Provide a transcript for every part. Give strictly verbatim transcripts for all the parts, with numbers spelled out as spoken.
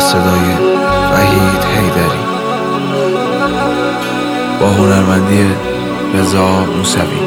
صدای وحید حیدری با هنرمندی رضا موسوی.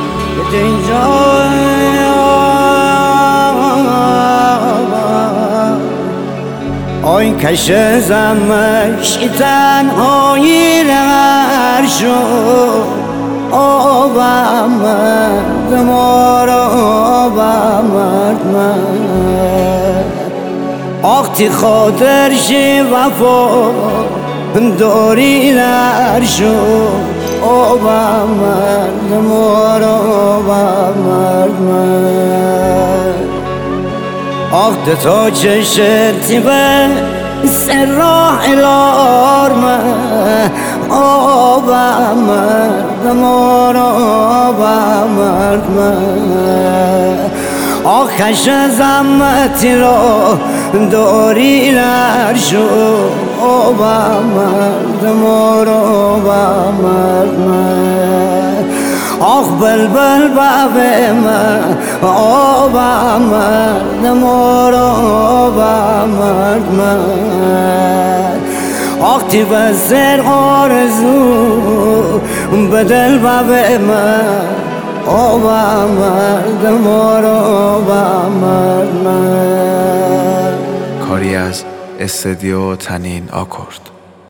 آی کش زمش تنهایی رهر شد، آبم مرد ما را آبم مرد من آختی خاطرش وفا داری در شد، آبم مرد ما را آبم مرد من آخت تا چشتی به سر راه الار من آبم مرد ما را آبم مرد من آخش زمتی را داری لر شد، آبم مرد ما را آبم مرد من آخ بلبل بابه من آبم مرد ما را آبم مرد من آخ تی بسر آرزو به دل بابه من آبم مرد ما را آبم مرد من. کاری از استودیو تنین آکورد.